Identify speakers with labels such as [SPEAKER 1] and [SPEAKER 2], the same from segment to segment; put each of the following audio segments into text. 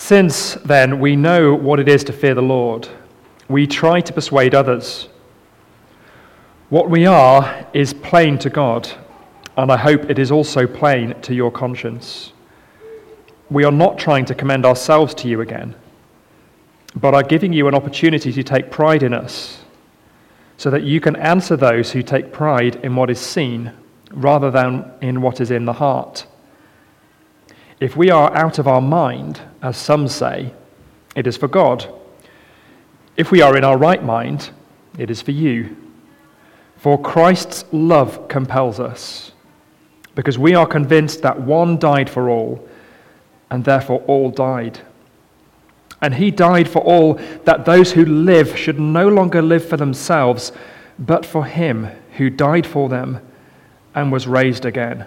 [SPEAKER 1] Since then we know what it is to fear the Lord, we try to persuade others. What we are is plain to God, and I hope it is also plain to your conscience. We are not trying to commend ourselves to you again, but are giving you an opportunity to take pride in us, so that you can answer those who take pride in what is seen rather than in what is in the heart. If we are out of our mind, as some say, it is for God. If we are in our right mind, it is for you. For Christ's love compels us, because we are convinced that one died for all, and therefore all died. And he died for all, that those who live should no longer live for themselves, but for him who died for them and was raised again.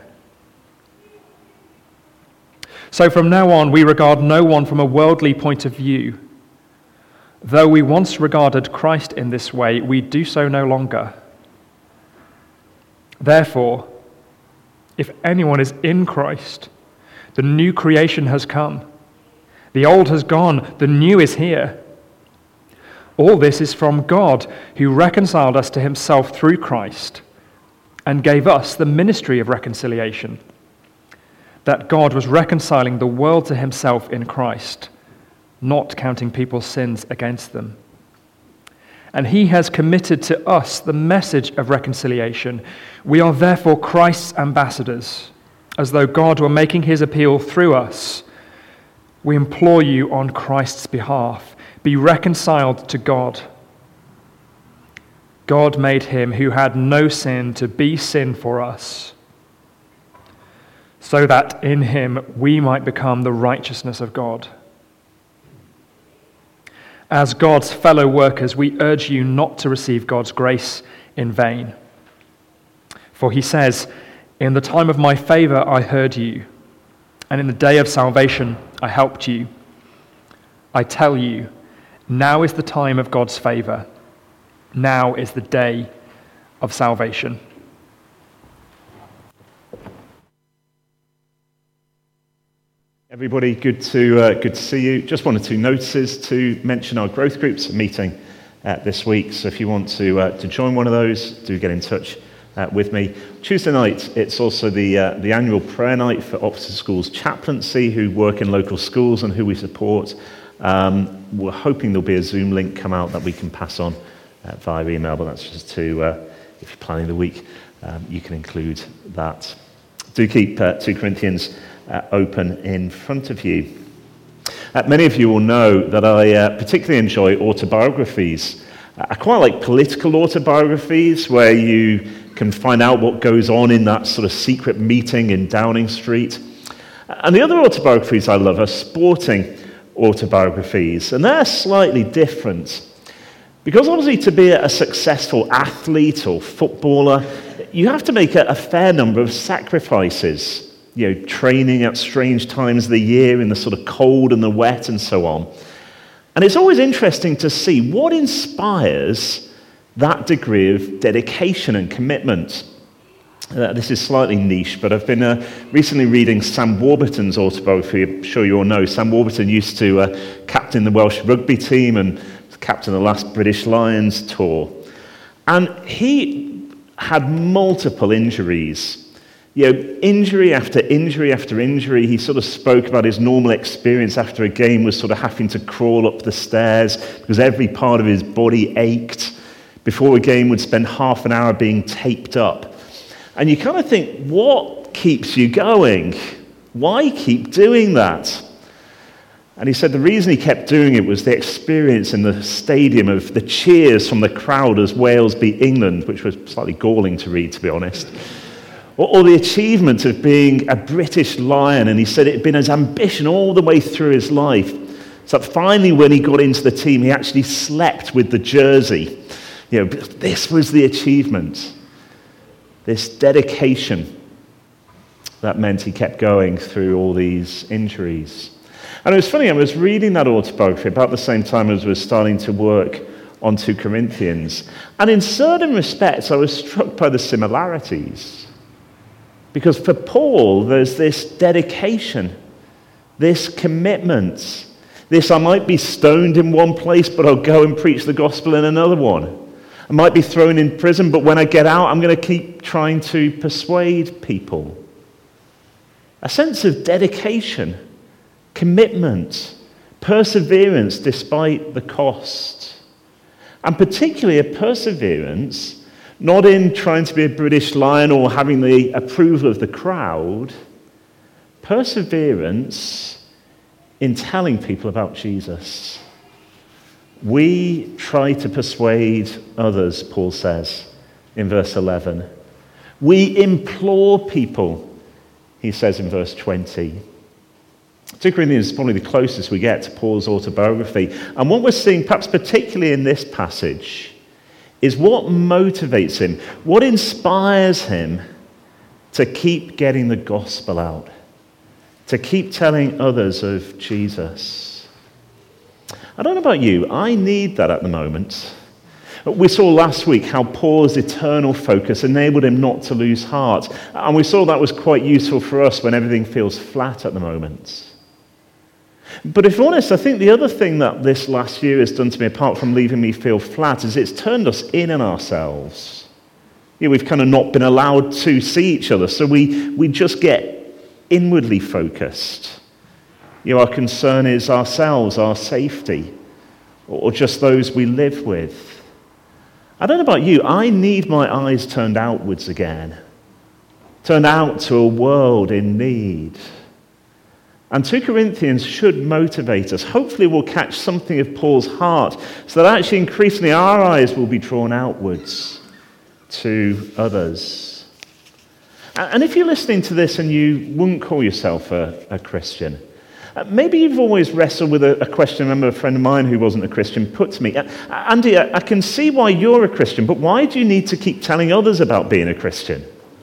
[SPEAKER 1] So from now on, we regard no one from a worldly point of view. Though we once regarded Christ in this way, we do so no longer. Therefore, if anyone is in Christ, the new creation has come. The old has gone, the new is here. All this is from God, who reconciled us to himself through Christ and gave us the ministry of reconciliation, that God was reconciling the world to himself in Christ, not counting people's sins against them. And he has committed to us the message of reconciliation. We are therefore Christ's ambassadors, as though God were making his appeal through us. We implore you on Christ's behalf, be reconciled to God. God made him who had no sin to be sin for us, so that in him we might become the righteousness of God. As God's fellow workers, we urge you not to receive God's grace in vain. For he says, "In the time of my favor I heard you, and in the day of salvation I helped you." I tell you, now is the time of God's favor. Now is the day of salvation.
[SPEAKER 2] Everybody, good to see you. Just one or two notices to mention our growth groups meeting this week. So if you want to join one of those, do get in touch with me. Tuesday night, it's also the annual prayer night for Oxford Schools Chaplaincy, who work in local schools and who we support. We're hoping there'll be a Zoom link come out that we can pass on via email, but that's just to, if you're planning the week, you can include that. Do keep 2 Corinthians open in front of you. Many of you will know that I particularly enjoy autobiographies. I quite like political autobiographies where you can find out what goes on in that sort of secret meeting in Downing Street. And the other autobiographies I love are sporting autobiographies, and they're slightly different. Because obviously to be a successful athlete or footballer, you have to make a fair number of sacrifices. You know, training at strange times of the year in the sort of cold and the wet and so on. And it's always interesting to see what inspires that degree of dedication and commitment. This is slightly niche, but I've been recently reading Sam Warburton's autobiography. I'm sure you all know Sam Warburton used to captain the Welsh rugby team and captain the last British Lions tour. And he had multiple injuries. You know, injury after injury after injury. He sort of spoke about his normal experience after a game was sort of having to crawl up the stairs because every part of his body ached. Before a game, would spend half an hour being taped up. And you kind of think, what keeps you going? Why keep doing that? And he said the reason he kept doing it was the experience in the stadium of the cheers from the crowd as Wales beat England, which was slightly galling to read, to be honest. Or the achievement of being a British Lion, and he said it had been his ambition all the way through his life. So finally, when he got into the team, he actually slept with the jersey. You know, this was the achievement, this dedication that meant he kept going through all these injuries. And it was funny, I was reading that autobiography about the same time as I was starting to work on 2 Corinthians, and in certain respects, I was struck by the similarities. Because for Paul, there's this dedication, this commitment, This, I might be stoned in one place, but I'll go and preach the gospel in another one. I might be thrown in prison, but when I get out, I'm going to keep trying to persuade people. A sense of dedication, commitment, perseverance despite the cost. And particularly a perseverance, not in trying to be a British lion or having the approval of the crowd, perseverance in telling people about Jesus. We try to persuade others, Paul says in verse 11. We implore people, he says in verse 20. 2 Corinthians is probably the closest we get to Paul's autobiography. And what we're seeing, perhaps particularly in this passage, is what motivates him, what inspires him to keep getting the gospel out, to keep telling others of Jesus. I don't know about you, I need that at the moment. We saw last week how Paul's eternal focus enabled him not to lose heart. And we saw that was quite useful for us when everything feels flat at the moment. But if I'm honest, I think the other thing that this last year has done to me, apart from leaving me feel flat, is it's turned us in on ourselves. We've kind of not been allowed to see each other, so we just get inwardly focused. Our concern is ourselves, our safety, or just those we live with. I don't know about you, I need my eyes turned outwards again, turned out to a world in need. And 2 Corinthians should motivate us. Hopefully we'll catch something of Paul's heart, so that actually increasingly our eyes will be drawn outwards to others. And if you're listening to this and you wouldn't call yourself a Christian, maybe you've always wrestled with a question. I remember a friend of mine who wasn't a Christian put to me, Andy, I can see why you're a Christian, but why do you need to keep telling others about being a Christian?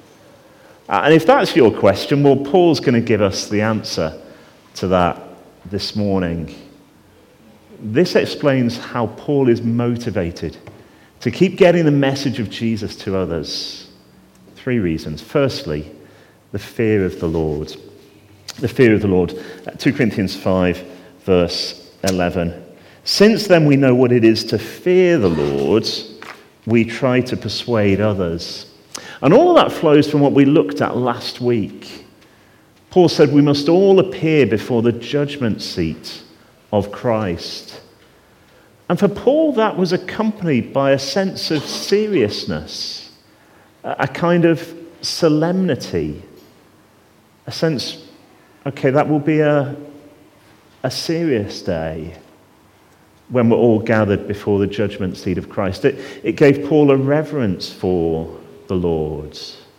[SPEAKER 2] And if that's your question, well, Paul's going to give us the answer to that this morning. This explains how Paul is motivated to keep getting the message of Jesus to others. 3 reasons. Firstly, the fear of the Lord. The fear of the Lord. 2 Corinthians 5, verse 11. Since then we know what it is to fear the Lord, we try to persuade others. And all of that flows from what we looked at last week. Paul said we must all appear before the judgment seat of Christ. And for Paul, that was accompanied by a sense of seriousness, a kind of solemnity, a sense, okay, that will be a serious day when we're all gathered before the judgment seat of Christ. It gave Paul a reverence for the Lord.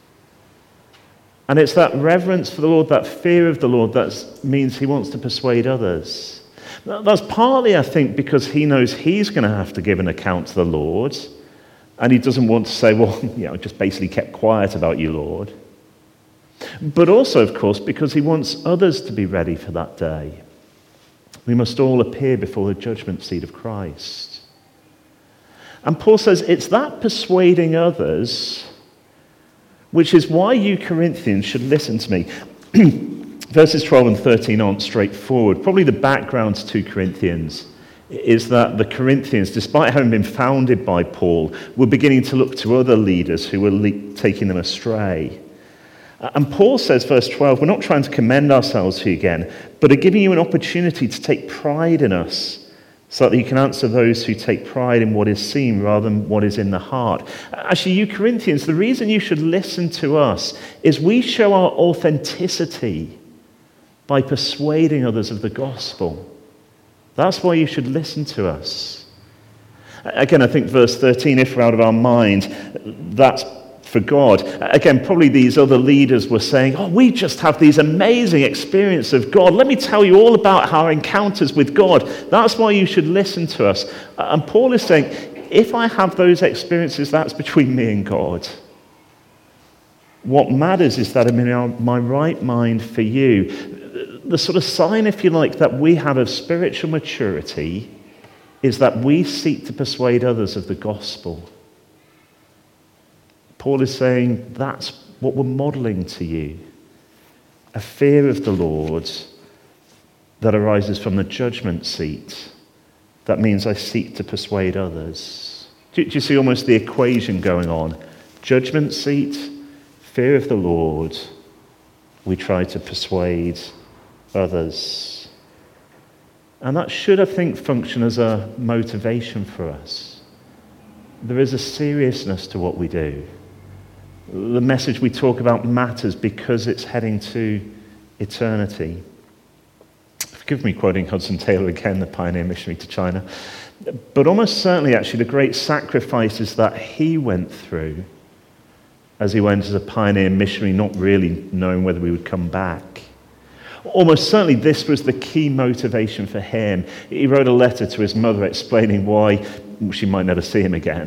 [SPEAKER 2] And it's that reverence for the Lord, that fear of the Lord, that means he wants to persuade others. That's partly, I think, because he knows he's going to have to give an account to the Lord, and he doesn't want to say, well, just basically kept quiet about you, Lord. But also, of course, because he wants others to be ready for that day. We must all appear before the judgment seat of Christ. And Paul says it's that persuading others, which is why you Corinthians should listen to me. Verses 12 and 13 aren't straightforward. Probably the background to 2 Corinthians is that the Corinthians, despite having been founded by Paul, were beginning to look to other leaders who were taking them astray. And Paul says, verse 12, we're not trying to commend ourselves to you again, but are giving you an opportunity to take pride in us, so that you can answer those who take pride in what is seen rather than what is in the heart. Actually, you Corinthians, the reason you should listen to us is we show our authenticity by persuading others of the gospel. That's why you should listen to us. Again, I think verse 13, if we're out of our mind, that's for God. Again, probably these other leaders were saying, we just have these amazing experiences of God. Let me tell you all about our encounters with God. That's why you should listen to us. And Paul is saying, if I have those experiences, that's between me and God. What matters is that I'm in my right mind for you. The sort of sign, if you like, that we have of spiritual maturity is that we seek to persuade others of the gospel. Paul is saying that's what we're modeling to you. A fear of the Lord that arises from the judgment seat. That means I seek to persuade others. Do you see almost the equation going on? Judgment seat, fear of the Lord, we try to persuade others. And that should, I think, function as a motivation for us. There is a seriousness to what we do. The message we talk about matters because it's heading to eternity. Forgive me quoting Hudson Taylor again, the pioneer missionary to China. But almost certainly, actually, the great sacrifices that he went through as he went as a pioneer missionary, not really knowing whether we would come back. Almost certainly, this was the key motivation for him. He wrote a letter to his mother explaining why she might never see him again.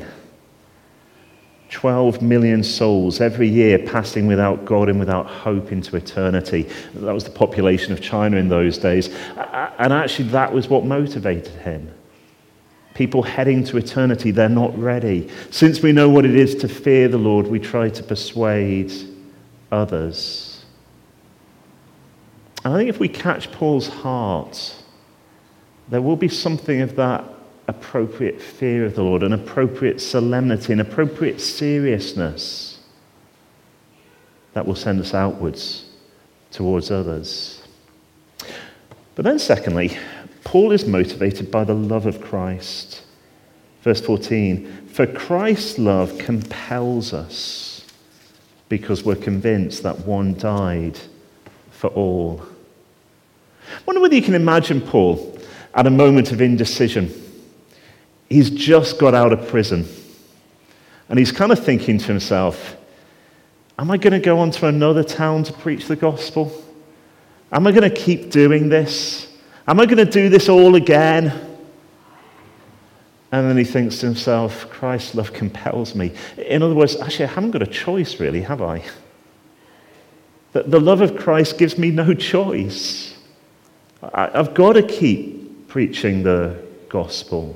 [SPEAKER 2] 12 million souls every year passing without God and without hope into eternity. That was the population of China in those days. And actually, that was what motivated him. People heading to eternity, they're not ready. Since we know what it is to fear the Lord, we try to persuade others. And I think if we catch Paul's heart, there will be something of that appropriate fear of the Lord, an appropriate solemnity, an appropriate seriousness that will send us outwards towards others. But then secondly, Paul is motivated by the love of Christ. Verse 14, for Christ's love compels us because we're convinced that one died for all. I wonder whether you can imagine Paul at a moment of indecision. He's just got out of prison. And he's kind of thinking to himself, am I going to go on to another town to preach the gospel? Am I going to keep doing this? Am I going to do this all again? And then he thinks to himself, Christ's love compels me. In other words, actually, I haven't got a choice really, have I? The love of Christ gives me no choice. I've got to keep preaching the gospel.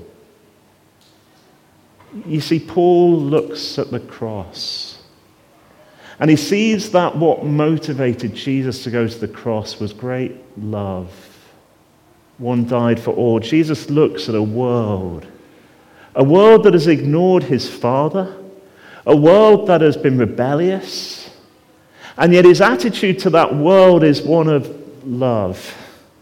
[SPEAKER 2] You see, Paul looks at the cross and he sees that what motivated Jesus to go to the cross was great love. One died for all. Jesus looks at a world that has ignored his Father, a world that has been rebellious, and yet his attitude to that world is one of love.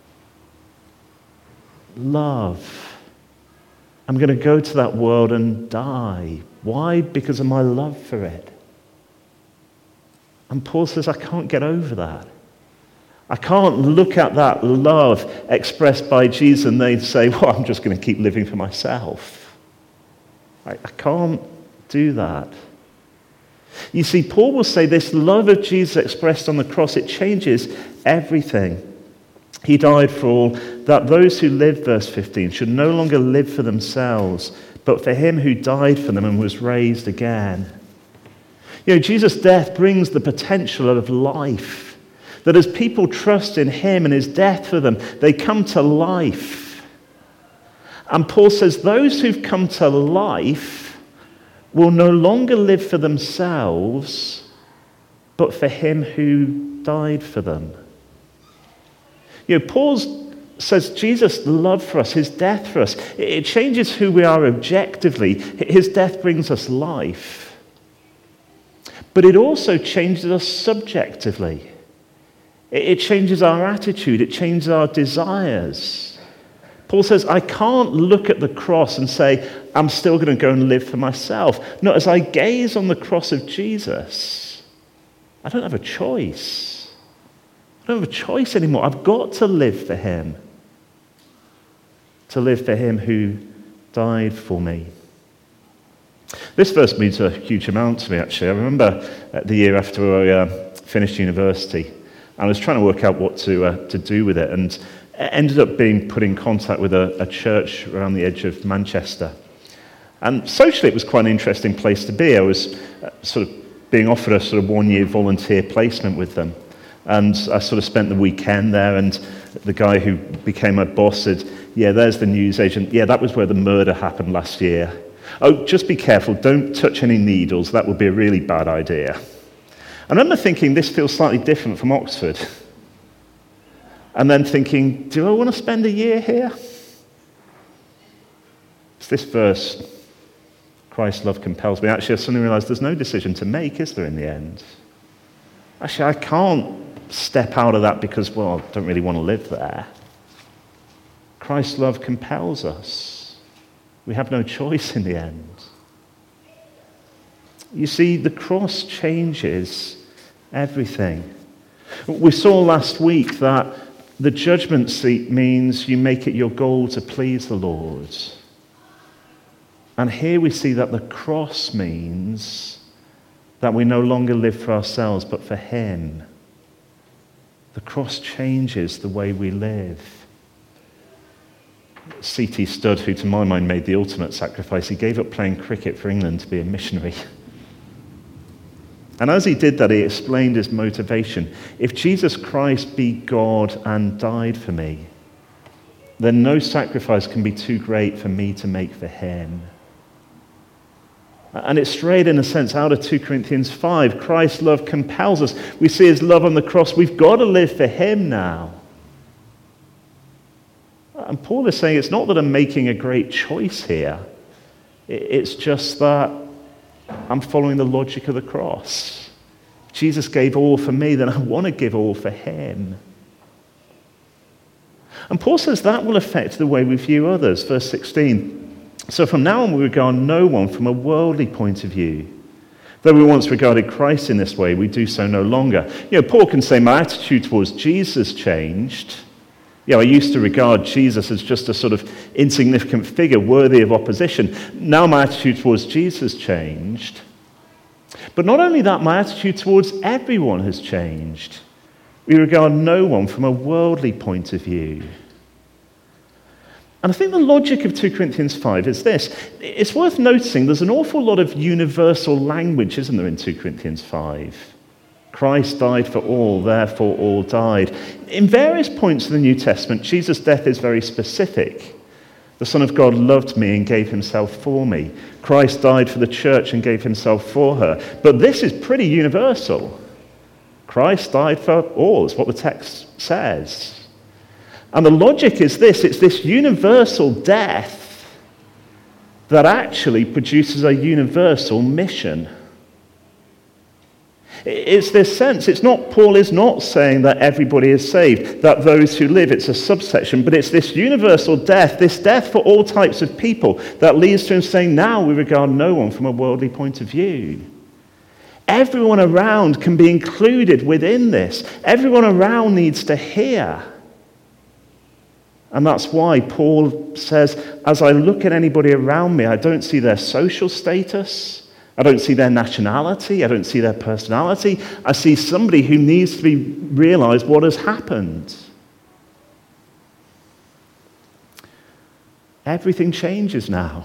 [SPEAKER 2] Love. I'm going to go to that world and die. Why? Because of my love for it. And Paul says, I can't get over that. I can't look at that love expressed by Jesus and then say, well, I'm just going to keep living for myself. I can't do that. You see, Paul will say this love of Jesus expressed on the cross, it changes everything. He died for all, that those who live, verse 15, should no longer live for themselves, but for him who died for them and was raised again. You know, Jesus' death brings the potential of life. That as people trust in him and his death for them, they come to life. And Paul says those who've come to life will no longer live for themselves, but for him who died for them. You know, Paul says Jesus' love for us, his death for us, it changes who we are objectively. His death brings us life. But it also changes us subjectively. It changes our attitude. It changes our desires. Paul says, I can't look at the cross and say, I'm still going to go and live for myself. No, as I gaze on the cross of Jesus, I don't have a choice. I don't have a choice anymore. I've got to live for him. To live for him who died for me. This verse means a huge amount to me, actually. I remember the year after I finished university, I was trying to work out what to do with it, and ended up being put in contact with a church around the edge of Manchester. And socially, it was quite an interesting place to be. I was sort of being offered a sort of 1-year volunteer placement with them. And I sort of spent the weekend there, and the guy who became my boss said, yeah, there's the news agent. Yeah, that was where the murder happened last year. Oh, just be careful. Don't touch any needles. That would be a really bad idea. I remember thinking this feels slightly different from Oxford. and then thinking, do I want to spend a year here? It's this verse, Christ's love compels me. Actually, I suddenly realized there's no decision to make, is there, in the end? Actually, I can't step out of that because, well, I don't really want to live there. Christ's love compels us. We have no choice in the end. You see, the cross changes everything. We saw last week that the judgment seat means you make it your goal to please the Lord. And here we see that the cross means that we no longer live for ourselves, but for him. The cross changes the way we live. C.T. Studd, who to my mind made the ultimate sacrifice, he gave up playing cricket for England to be a missionary. And as he did that, he explained his motivation. If Jesus Christ be God and died for me, then no sacrifice can be too great for me to make for him. And it's straight, in a sense, out of 2 Corinthians 5. Christ's love compels us. We see his love on the cross. We've got to live for him now. And Paul is saying it's not that I'm making a great choice here. It's just that I'm following the logic of the cross. Jesus gave all for me, then I want to give all for him. And Paul says that will affect the way we view others. Verse 16. So from now on we regard no one from a worldly point of view. Though we once regarded Christ in this way, we do so no longer. Paul can say my attitude towards Jesus changed. I used to regard Jesus as just a sort of insignificant figure worthy of opposition. Now my attitude towards Jesus changed. But not only that, my attitude towards everyone has changed. We regard no one from a worldly point of view. And I think the logic of 2 Corinthians 5 is this. It's worth noticing there's an awful lot of universal language, isn't there, in 2 Corinthians 5? Christ died for all, therefore all died. In various points of the New Testament, Jesus' death is very specific. The Son of God loved me and gave himself for me. Christ died for the church and gave himself for her. But this is pretty universal. Christ died for all, is what the text says. And the logic is this, it's this universal death that actually produces a universal mission. It's this sense, Paul is not saying that everybody is saved, that those who live, it's a subsection, but it's this universal death, this death for all types of people that leads to him saying, now we regard no one from a worldly point of view. Everyone around can be included within this. Everyone around needs to hear. And that's why Paul says, as I look at anybody around me, I don't see their social status, I don't see their nationality, I don't see their personality. I see somebody who needs to be realized what has happened. Everything changes now.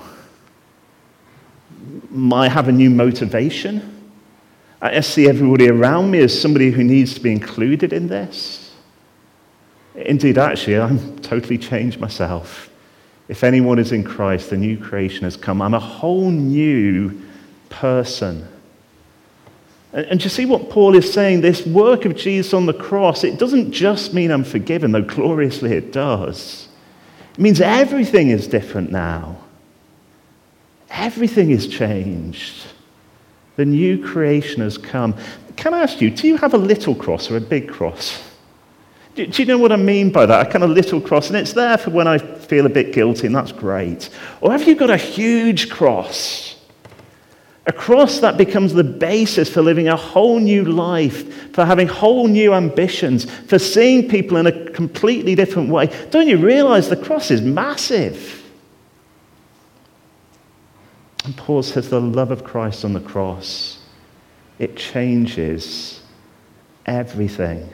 [SPEAKER 2] I have a new motivation. I see everybody around me as somebody who needs to be included in this. Indeed, actually, I'm totally changed myself. If anyone is in Christ, the new creation has come. I'm a whole new person. And you see what Paul is saying? This work of Jesus on the cross, it doesn't just mean I'm forgiven, though gloriously it does. It means everything is different now. Everything is changed. The new creation has come. Can I ask you, do you have a little cross or a big cross? Do you know what I mean by that? A kind of little cross, and it's there for when I feel a bit guilty, and that's great. Or have you got a huge cross? A cross that becomes the basis for living a whole new life, for having whole new ambitions, for seeing people in a completely different way. Don't you realize the cross is massive? And Paul says the love of Christ on the cross, it changes everything.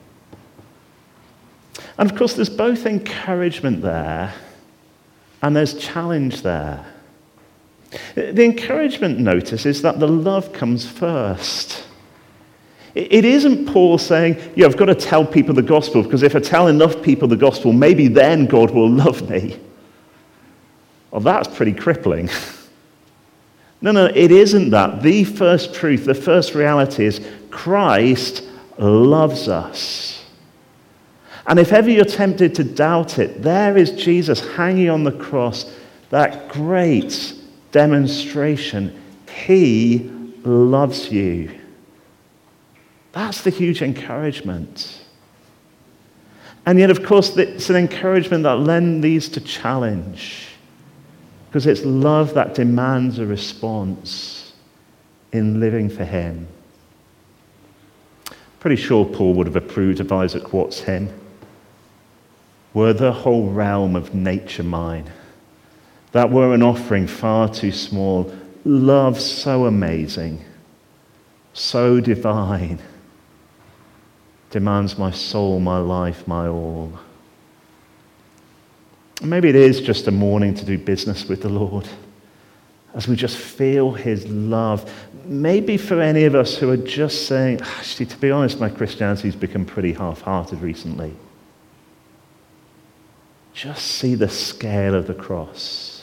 [SPEAKER 2] And of course, there's both encouragement there and there's challenge there. The encouragement, notice, is that the love comes first. It isn't Paul saying, I've got to tell people the gospel, because if I tell enough people the gospel, maybe then God will love me. Well, that's pretty crippling. No, it isn't that. The first truth, the first reality is Christ loves us. And if ever you're tempted to doubt it, there is Jesus hanging on the cross, that great demonstration. He loves you. That's the huge encouragement. And yet, of course, it's an encouragement that then leads to challenge, because it's love that demands a response in living for him. Pretty sure Paul would have approved of Isaac Watts' hymn, "Were the whole realm of nature mine, that were an offering far too small, love so amazing, so divine, demands my soul, my life, my all." Maybe it is just a morning to do business with the Lord, as we just feel his love. Maybe for any of us who are just saying, actually, to be honest, my Christianity's become pretty half-hearted recently. Just see the scale of the cross.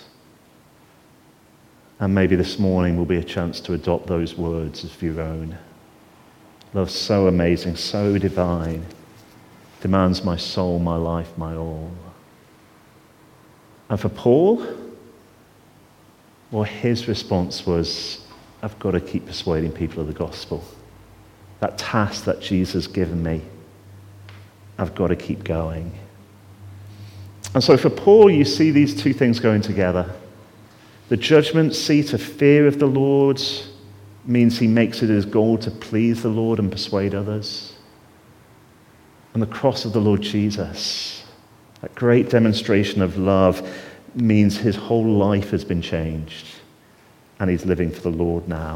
[SPEAKER 2] And maybe this morning will be a chance to adopt those words as your own. Love so amazing, so divine, demands my soul, my life, my all. And for Paul, well, his response was, I've got to keep persuading people of the gospel. That task that Jesus has given me, I've got to keep going. And so for Paul, you see these two things going together. The judgment seat of fear of the Lord means he makes it his goal to please the Lord and persuade others. And the cross of the Lord Jesus, that great demonstration of love, means his whole life has been changed and he's living for the Lord now.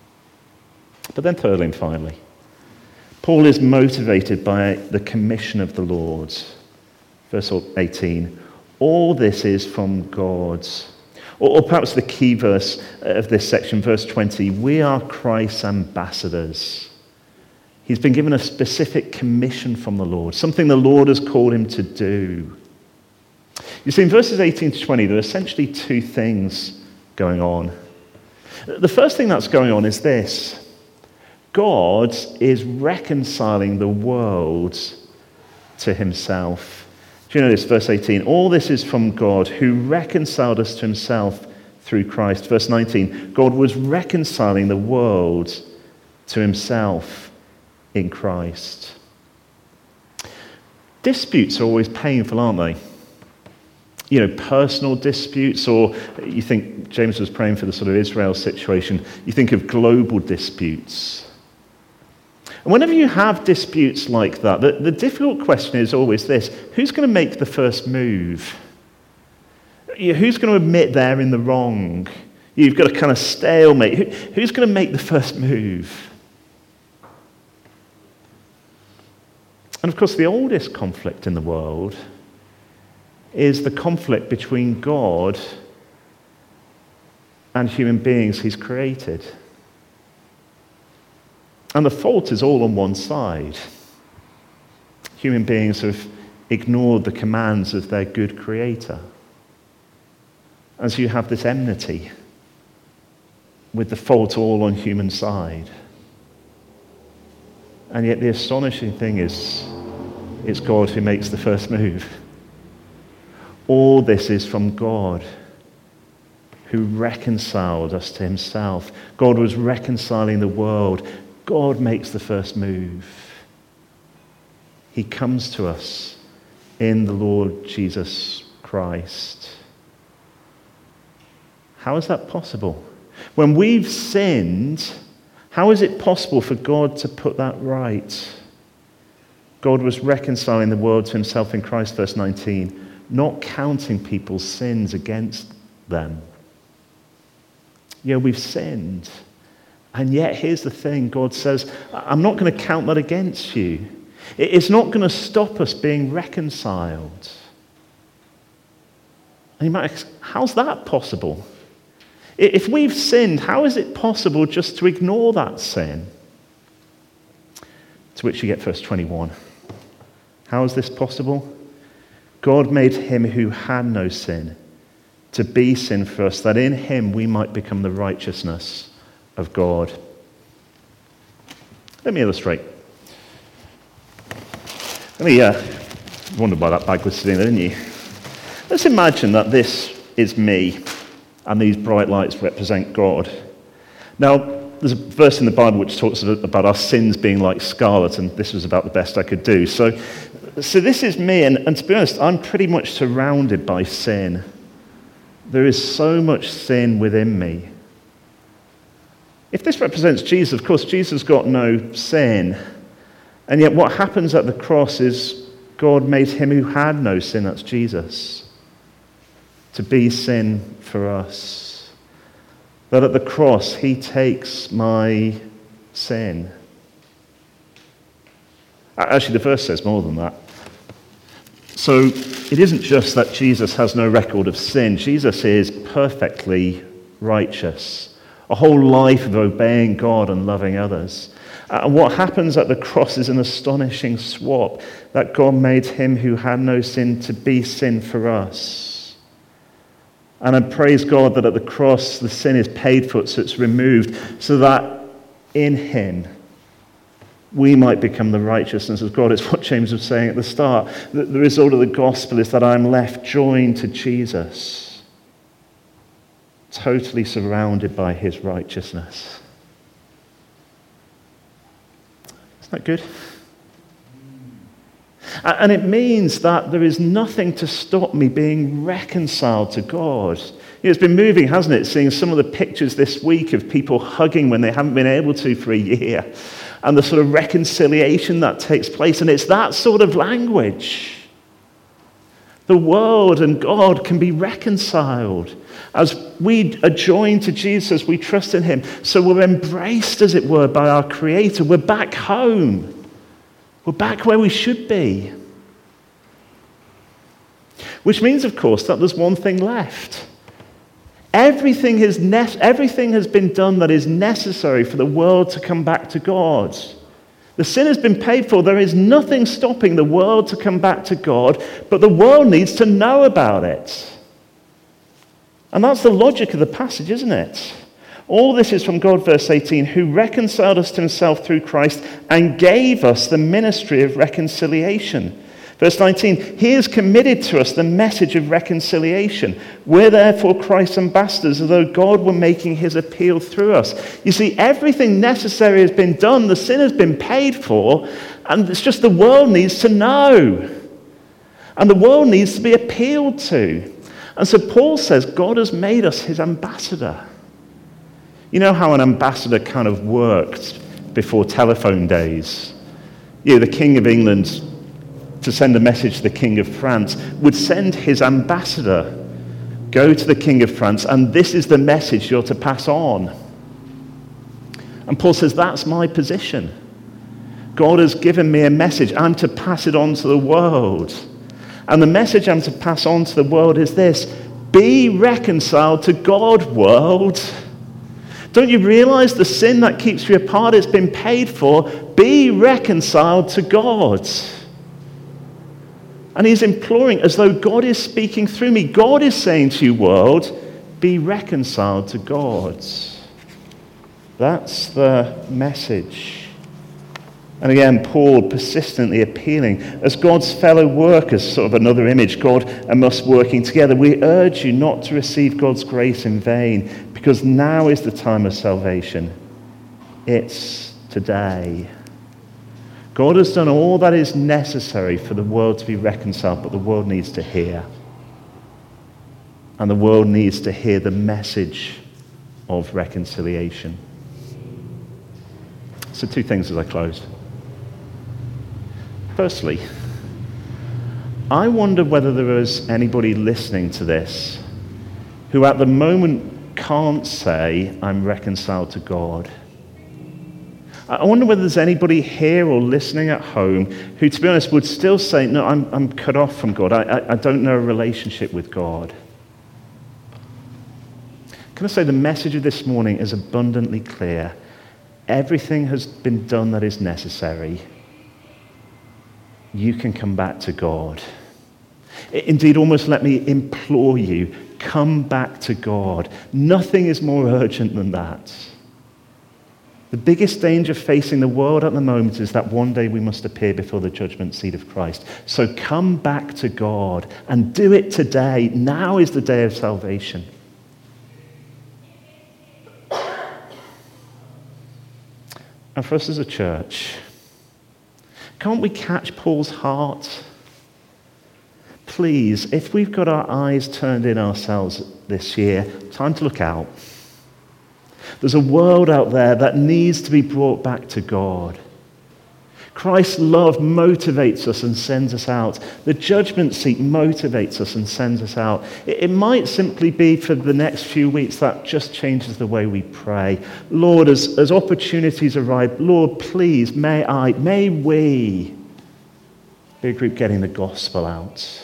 [SPEAKER 2] But then thirdly and finally, Paul is motivated by the commission of the Lord. Verse 18, all this is from God. Or perhaps the key verse of this section, verse 20, we are Christ's ambassadors. He's been given a specific commission from the Lord, something the Lord has called him to do. You see, in verses 18 to 20, there are essentially two things going on. The first thing that's going on is this. God is reconciling the world to himself. Do you know this? Verse 18, all this is from God who reconciled us to himself through Christ. Verse 19, God was reconciling the world to himself in Christ. Disputes are always painful, aren't they? You know, personal disputes, or you think James was praying for the sort of Israel situation, you think of global disputes. And whenever you have disputes like that, the difficult question is always this: who's going to make the first move? Who's going to admit they're in the wrong? You've got a kind of stalemate. Who's going to make the first move? And of course, the oldest conflict in the world is the conflict between God and human beings he's created. And the fault is all on one side. Human beings have ignored the commands of their good creator. And so you have this enmity with the fault all on human side. And yet the astonishing thing is, it's God who makes the first move. All this is from God, who reconciled us to himself. God was reconciling the world. God makes the first move. He comes to us in the Lord Jesus Christ. How is that possible? When we've sinned, how is it possible for God to put that right? God was reconciling the world to himself in Christ, verse 19, not counting people's sins against them. Yeah, we've sinned. And yet, here's the thing. God says, I'm not going to count that against you. It's not going to stop us being reconciled. And you might ask, how's that possible? If we've sinned, how is it possible just to ignore that sin? To which you get verse 21. How is this possible? God made him who had no sin to be sin for us, that in him we might become the righteousness of God. Let me illustrate. Let me wondered why that bag was sitting there, didn't you? Let's imagine that this is me, and these bright lights represent God. Now, there's a verse in the Bible which talks about our sins being like scarlet, and this was about the best I could do. So this is me, and to be honest, I'm pretty much surrounded by sin. There is so much sin within me. If this represents Jesus, of course, Jesus got no sin. And yet what happens at the cross is God made him who had no sin, that's Jesus, to be sin for us. That at the cross, he takes my sin. Actually, the verse says more than that. So it isn't just that Jesus has no record of sin. Jesus is perfectly righteous. A whole life of obeying God and loving others. And what happens at the cross is an astonishing swap, that God made him who had no sin to be sin for us. And I praise God that at the cross the sin is paid for, so it's removed, so that in him we might become the righteousness of God. It's what James was saying at the start. The result of the gospel is that I'm left joined to Jesus, totally surrounded by his righteousness. Isn't that good? And it means that there is nothing to stop me being reconciled to God. It's been moving, hasn't it, seeing some of the pictures this week of people hugging when they haven't been able to for a year, and the sort of reconciliation that takes place. And it's that sort of language. The world and God can be reconciled as we are joined to Jesus, we trust in him. So we're embraced, as it were, by our Creator. We're back home. We're back where we should be. Which means, of course, that there's one thing left. Everything has been done that is necessary for the world to come back to God. The sin has been paid for. There is nothing stopping the world to come back to God, but the world needs to know about it. And that's the logic of the passage, isn't it? All this is from God, verse 18, who reconciled us to himself through Christ and gave us the ministry of reconciliation. Verse 19, he has committed to us the message of reconciliation. We're therefore Christ's ambassadors, as though God were making his appeal through us. You see, everything necessary has been done, the sin has been paid for, and it's just the world needs to know. And the world needs to be appealed to. And so Paul says God has made us his ambassador. You know how an ambassador kind of worked before telephone days? The King of England, to send a message to the King of France, would send his ambassador, go to the King of France, and this is the message you're to pass on. And Paul says, that's my position. God has given me a message. I'm to pass it on to the world. And the message I'm to pass on to the world is this: be reconciled to God, world. Don't you realize the sin that keeps you apart has been paid for? Be reconciled to God. And he's imploring, as though God is speaking through me. God is saying to you, world, be reconciled to God. That's the message. And again, Paul persistently appealing, as God's fellow workers, sort of another image, God and us working together, we urge you not to receive God's grace in vain, because now is the time of salvation. It's today. God has done all that is necessary for the world to be reconciled, but the world needs to hear. And the world needs to hear the message of reconciliation. So 2 things as I close. Firstly, I wonder whether there is anybody listening to this who at the moment can't say, I'm reconciled to God. I wonder whether there's anybody here or listening at home who, to be honest, would still say, no, I'm cut off from God. I don't know a relationship with God. Can I say the message of this morning is abundantly clear. Everything has been done that is necessary. You can come back to God. Indeed, almost let me implore you, come back to God. Nothing is more urgent than that. The biggest danger facing the world at the moment is that one day we must appear before the judgment seat of Christ. So come back to God and do it today. Now is the day of salvation. And for us as a church, can't we catch Paul's heart? Please, if we've got our eyes turned in ourselves this year, time to look out. There's a world out there that needs to be brought back to God. Christ's love motivates us and sends us out. The judgment seat motivates us and sends us out. It might simply be for the next few weeks that just changes the way we pray. Lord, as opportunities arrive, Lord, please, may we be a group getting the gospel out.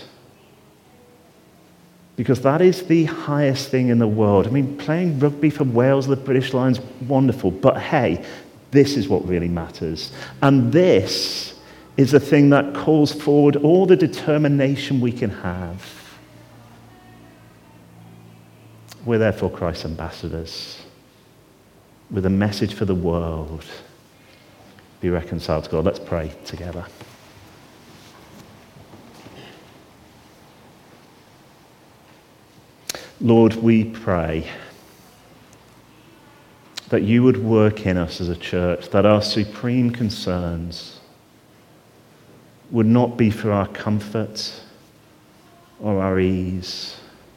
[SPEAKER 2] Because that is the highest thing in the world. I mean, playing rugby for Wales, the British Lions, wonderful. But hey, this is what really matters. And this is the thing that calls forward all the determination we can have. We're therefore Christ's ambassadors with a message for the world. Be reconciled to God. Let's pray together. Lord, we pray that you would work in us as a church, that our supreme concerns would not be for our comfort or our ease,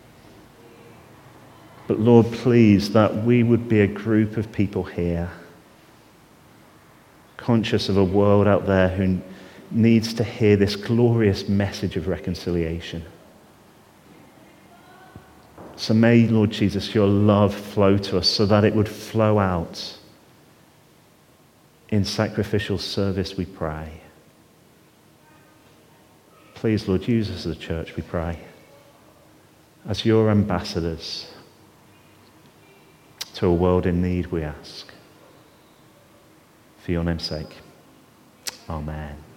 [SPEAKER 2] but Lord, please, that we would be a group of people here, conscious of a world out there who needs to hear this glorious message of reconciliation. So may, Lord Jesus, your love flow to us so that it would flow out in sacrificial service, we pray. Please, Lord, use us as a church, we pray, as your ambassadors to a world in need, we ask. For your name's sake, amen.